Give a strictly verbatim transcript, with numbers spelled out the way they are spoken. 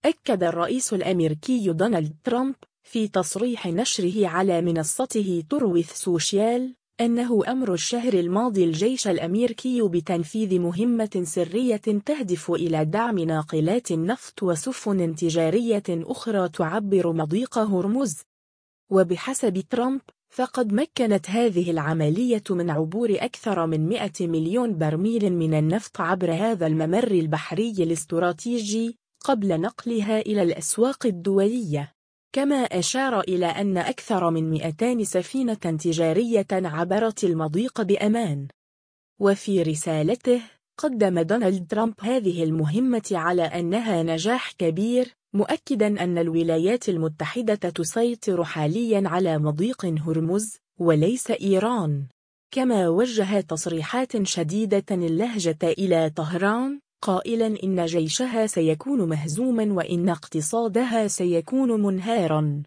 أكد الرئيس الأمريكي دونالد ترامب في تصريح نشره على منصته تروث سوشيال أنه أمر الشهر الماضي الجيش الأمريكي بتنفيذ مهمة سرية تهدف إلى دعم ناقلات النفط وسفن تجارية أخرى تعبر مضيق هرمز. وبحسب ترامب فقد مكنت هذه العملية من عبور أكثر من مئة مليون برميل من النفط عبر هذا الممر البحري الاستراتيجي قبل نقلها إلى الأسواق الدولية. كما أشار إلى أن أكثر من مئتين سفينة تجارية عبرت المضيق بأمان. وفي رسالته قدم دونالد ترامب هذه المهمة على أنها نجاح كبير، مؤكدا أن الولايات المتحدة تسيطر حاليا على مضيق هرمز وليس إيران. كما وجه تصريحات شديدة اللهجة إلى طهران قائلا إن جيشها سيكون مهزوما وإن اقتصادها سيكون منهارا.